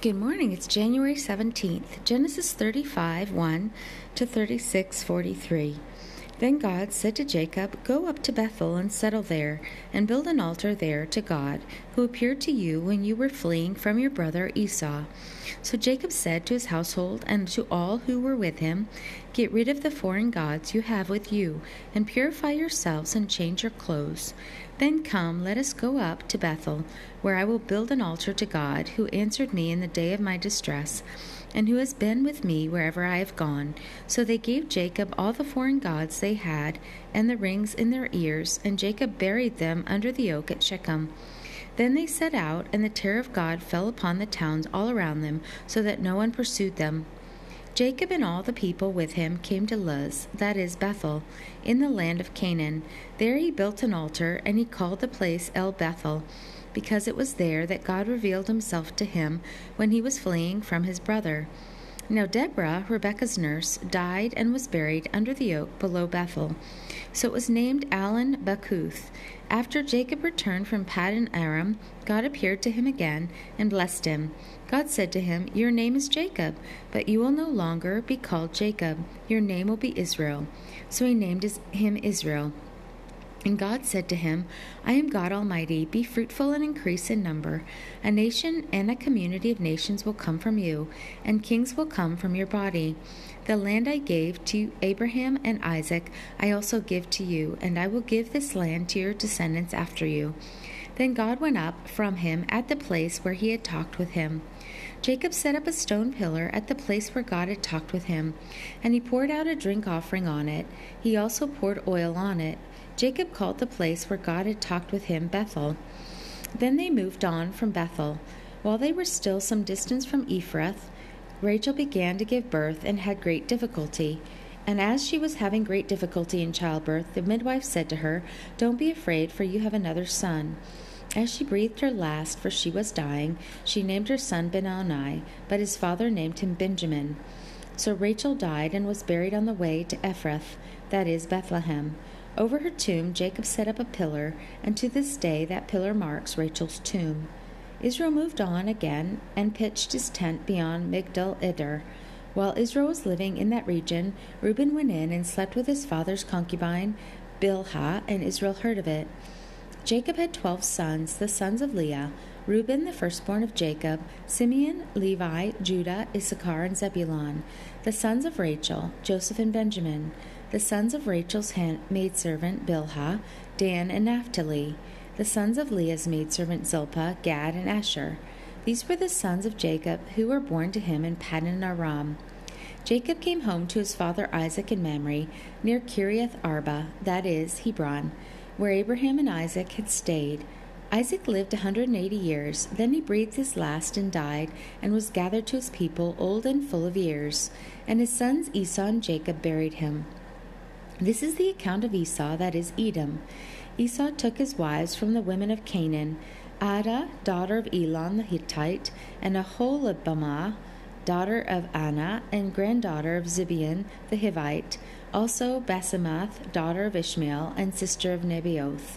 Good morning. It's January 17th, Genesis 35, 1 to 36, 43. Then God said to Jacob, "Go up to Bethel and settle there, and build an altar there to God, who appeared to you when you were fleeing from your brother Esau." So Jacob said to his household and to all who were with him, "Get rid of the foreign gods you have with you, and purify yourselves and change your clothes. Then come, let us go up to Bethel, where I will build an altar to God, who answered me in the day of my distress, and who has been with me wherever I have gone." So they gave Jacob all the foreign gods they had, and the rings in their ears, and Jacob buried them under the oak at Shechem. Then they set out, and the terror of God fell upon the towns all around them, so that no one pursued them. Jacob and all the people with him came to Luz, that is Bethel, in the land of Canaan. There he built an altar, and he called the place El Bethel, because it was there that God revealed himself to him when he was fleeing from his brother. Now Deborah, Rebekah's nurse, died and was buried under the oak below Bethel. So it was named Allon Bacuth. After Jacob returned from Paddan Aram, God appeared to him again and blessed him. God said to him, "Your name is Jacob, but you will no longer be called Jacob. Your name will be Israel." So he named him Israel. And God said to him, "I am God Almighty. Be fruitful and increase in number. A nation and a community of nations will come from you, and kings will come from your body. The land I gave to Abraham and Isaac I also give to you, and I will give this land to your descendants after you." Then God went up from him at the place where he had talked with him. Jacob set up a stone pillar at the place where God had talked with him, and he poured out a drink offering on it. He also poured oil on it. Jacob called the place where God had talked with him Bethel. Then they moved on from Bethel. While they were still some distance from Ephrath, Rachel began to give birth and had great difficulty. And as she was having great difficulty in childbirth, the midwife said to her, "Don't be afraid, for you have another son." As she breathed her last, for she was dying, she named her son Ben-Oni, but his father named him Benjamin. So Rachel died and was buried on the way to Ephrath, that is Bethlehem. Over her tomb Jacob set up a pillar, and to this day that pillar marks Rachel's tomb. Israel moved on again and pitched his tent beyond Migdal-Eder. While Israel was living in that region, Reuben went in and slept with his father's concubine, Bilhah, and Israel heard of it. Jacob had 12 sons, the sons of Leah: Reuben, the firstborn of Jacob; Simeon, Levi, Judah, Issachar, and Zebulun. The sons of Rachel: Joseph and Benjamin. The sons of Rachel's maidservant Bilhah: Dan and Naphtali. The sons of Leah's maidservant Zilpah: Gad and Asher. These were the sons of Jacob who were born to him in Paddan Aram. Jacob came home to his father Isaac in Mamre, near Kiriath Arba, that is, Hebron, where Abraham and Isaac had stayed. Isaac lived 180 years. Then he breathed his last and died, and was gathered to his people, old and full of years. And his sons Esau and Jacob buried him. This is the account of Esau, that is, Edom. Esau took his wives from the women of Canaan: Adah, daughter of Elon the Hittite, and Aholibamah, daughter of Anna, and granddaughter of Zibeon the Hivite; also Basemath, daughter of Ishmael, and sister of Nebaioth.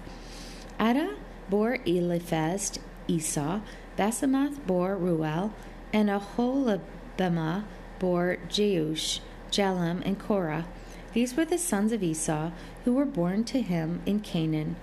Adah bore Eliphaz to Esau; Basemath bore Ruel; and Aholibamah bore Jeush, Jalam, and Korah. These were the sons of Esau, who were born to him in Canaan.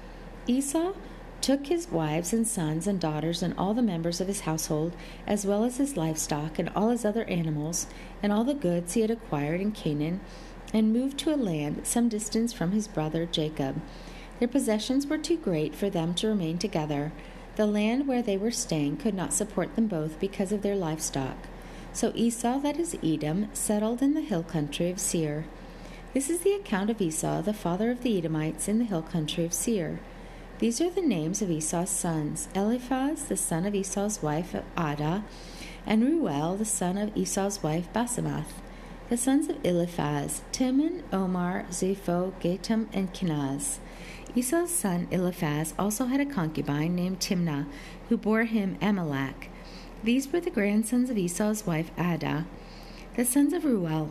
Esau took his wives and sons and daughters and all the members of his household, as well as his livestock and all his other animals, and all the goods he had acquired in Canaan, and moved to a land some distance from his brother Jacob. Their possessions were too great for them to remain together. The land where they were staying could not support them both because of their livestock. So Esau, that is Edom, settled in the hill country of Seir. This is the account of Esau, the father of the Edomites, in the hill country of Seir. These are the names of Esau's sons: Eliphaz, the son of Esau's wife Adah, and Ruel, the son of Esau's wife Basemath. The sons of Eliphaz: Timon, Omar, Zepho, Gatam, and Kenaz. Esau's son Eliphaz also had a concubine named Timnah, who bore him Amalek. These were the grandsons of Esau's wife Adah. The sons of Ruel: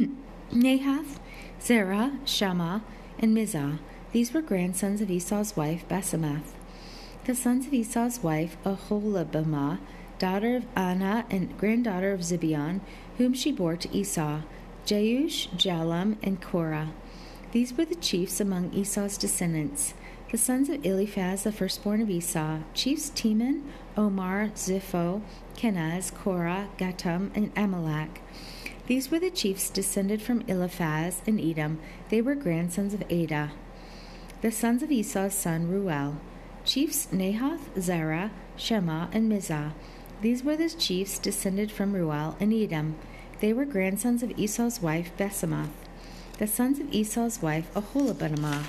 Nahath, Zerah, Shammah, and Mizah. These were grandsons of Esau's wife Basemath. The sons of Esau's wife Aholibamah: daughter of Anah and granddaughter of Zibeon, whom she bore to Esau, Jeush, Jalam, and Korah. These were the chiefs among Esau's descendants. The sons of Eliphaz, the firstborn of Esau, chiefs Teman, Omar, Zipho, Kenaz, Korah, Gatam, and Amalek. These were the chiefs descended from Eliphaz and Edom. They were grandsons of Adah. The sons of Esau's son Ruel, chiefs Nahath, Zerah, Shema, and Mizah. These were the chiefs descended from Ruel and Edom. They were grandsons of Esau's wife Basemath. The sons of Esau's wife Aholibamah,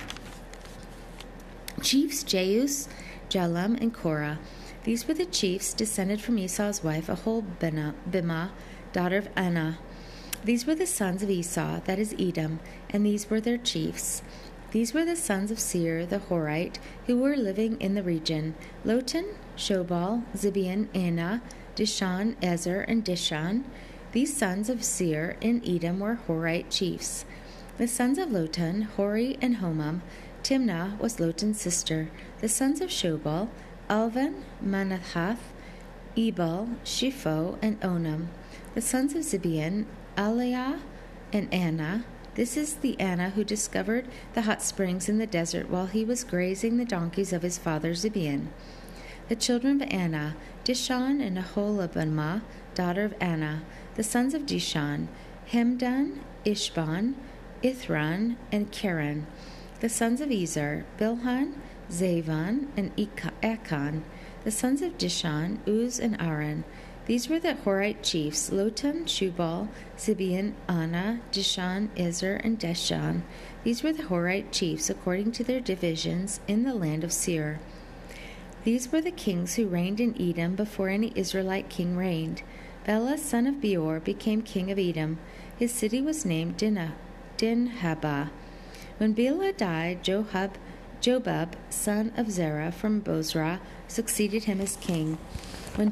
chiefs Jeus, Jalam, and Korah. These were the chiefs descended from Esau's wife Aholibamah, daughter of Anah. These were the sons of Esau, that is Edom, and these were their chiefs. These were the sons of Seir the Horite, who were living in the region: Lotan, Shobal, Zibeon, Anah, Dishan, Ezer, and Dishan. These sons of Seir in Edom were Horite chiefs. The sons of Lotan, Hori, and Homam. Timnah was Lotan's sister. The sons of Shobal, Alvan, Manahath, Ebal, Shipho, and Onam. The sons of Zibeon, Aliah, and Anah. This is the Anah who discovered the hot springs in the desert while he was grazing the donkeys of his father Zibeon. The children of Anah, Dishan and Aholibamah, daughter of Anah. The sons of Dishan, Hemdan, Ishban, Ithran, and Karen. The sons of Ezer, Bilhan, Zavan, and Achan. The sons of Dishan, Uz, and Aran. These were the Horite chiefs: Lotan, Shubal, Zibeon, Anah, Dishan, Ezer, and Dishan. These were the Horite chiefs according to their divisions in the land of Seir. These were the kings who reigned in Edom before any Israelite king reigned. Bela, son of Beor, became king of Edom. His city was named Dinhabah. When Bela died, Jobab, son of Zerah from Bozrah, succeeded him as king. When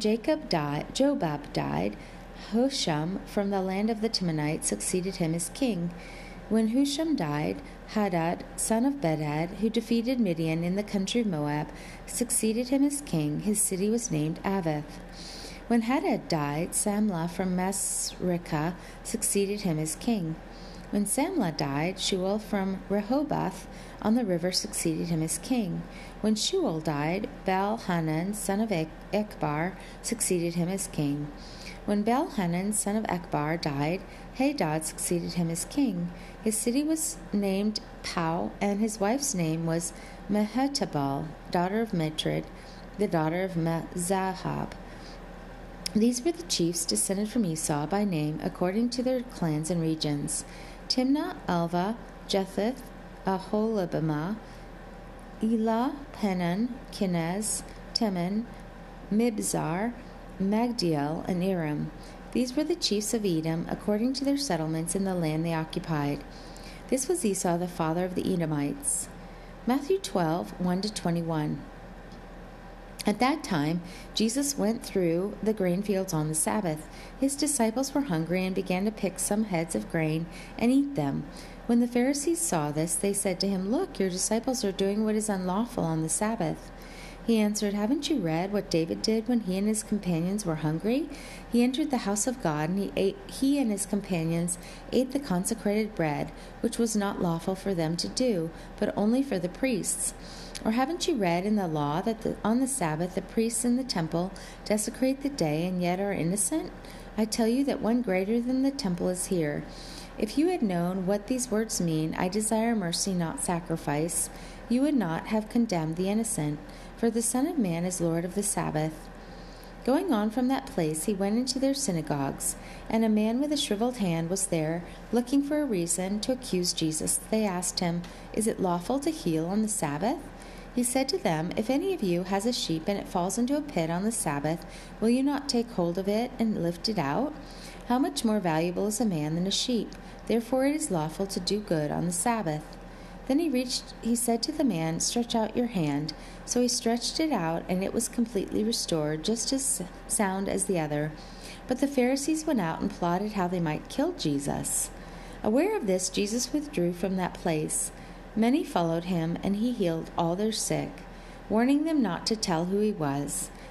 Jobab died, Husham from the land of the Timonites succeeded him as king. When Husham died, Hadad, son of Bedad, who defeated Midian in the country of Moab, succeeded him as king. His city was named Avith. When Hadad died, Samlah from Masrekah succeeded him as king. When Samlah died, Shual from Rehoboth on the river succeeded him as king. When Shual died, Baal-Hanan, son of Ekbar, succeeded him as king. When Baal-Hanan, son of Ekbar, died, Hadad succeeded him as king. His city was named Pau, and his wife's name was Mehetabel, daughter of Matred, the daughter of Mezahab. These were the chiefs descended from Esau by name, according to their clans and regions: Timnah, Alva, Jetheth, Aholibamah, Elah, Penan, Kenaz, Teman, Mibzar, Magdiel, and Aram. These were the chiefs of Edom, according to their settlements in the land they occupied. This was Esau, the father of the Edomites. Matthew 12, 1-21. At that time, Jesus went through the grain fields on the Sabbath. His disciples were hungry and began to pick some heads of grain and eat them. When the Pharisees saw this, they said to him, "Look, your disciples are doing what is unlawful on the Sabbath." He answered, "Haven't you read what David did when he and his companions were hungry? He entered the house of God, and he and his companions ate the consecrated bread, which was not lawful for them to do, but only for the priests. Or haven't you read in the law that on the Sabbath the priests in the temple desecrate the day and yet are innocent? I tell you that one greater than the temple is here. If you had known what these words mean, 'I desire mercy, not sacrifice,' you would not have condemned the innocent, for the Son of Man is Lord of the Sabbath." Going on from that place, he went into their synagogues, and a man with a shriveled hand was there, looking for a reason to accuse Jesus. They asked him, "Is it lawful to heal on the Sabbath?" He said to them, "If any of you has a sheep and it falls into a pit on the Sabbath, will you not take hold of it and lift it out? How much more valuable is a man than a sheep? Therefore it is lawful to do good on the Sabbath." Then he said to the man, "Stretch out your hand." So he stretched it out, and it was completely restored, just as sound as the other. But the Pharisees went out and plotted how they might kill Jesus. Aware of this, Jesus withdrew from that place. Many followed him, and he healed all their sick, warning them not to tell who he was.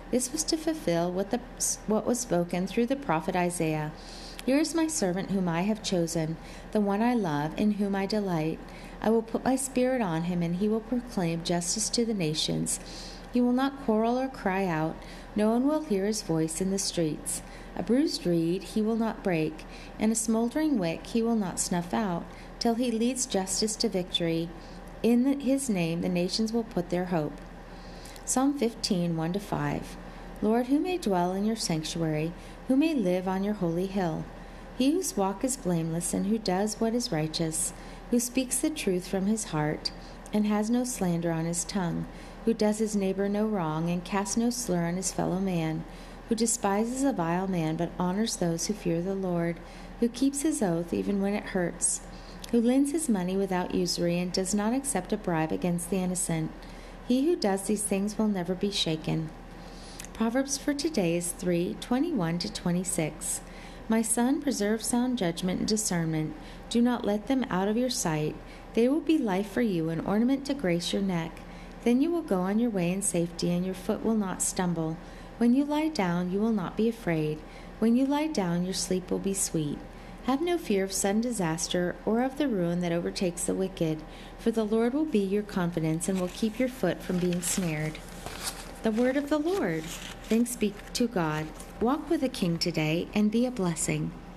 This was to fulfill what was spoken through the prophet Isaiah. Here is my servant whom I have chosen, the one I love, in whom I delight. I will put my spirit on him, and he will proclaim justice to the nations. He will not quarrel or cry out. No one will hear his voice in the streets. A bruised reed he will not break, and a smoldering wick he will not snuff out, till he leads justice to victory. In his name the nations will put their hope. Psalm 15, 1-5. Lord, who may dwell in your sanctuary? Who may live on your holy hill? He whose walk is blameless and who does what is righteous, who speaks the truth from his heart and has no slander on his tongue, who does his neighbor no wrong and casts no slur on his fellow man, who despises a vile man but honors those who fear the Lord, who keeps his oath even when it hurts, who lends his money without usury and does not accept a bribe against the innocent. He who does these things will never be shaken. Proverbs for today is 3:21-26. My son, preserve sound judgment and discernment. Do not let them out of your sight. They will be life for you, an ornament to grace your neck. Then you will go on your way in safety, and your foot will not stumble. When you lie down, you will not be afraid. When you lie down, your sleep will be sweet. Have no fear of sudden disaster or of the ruin that overtakes the wicked, for the Lord will be your confidence and will keep your foot from being snared. The word of the Lord. Thanks be to God. Walk with the King today and be a blessing.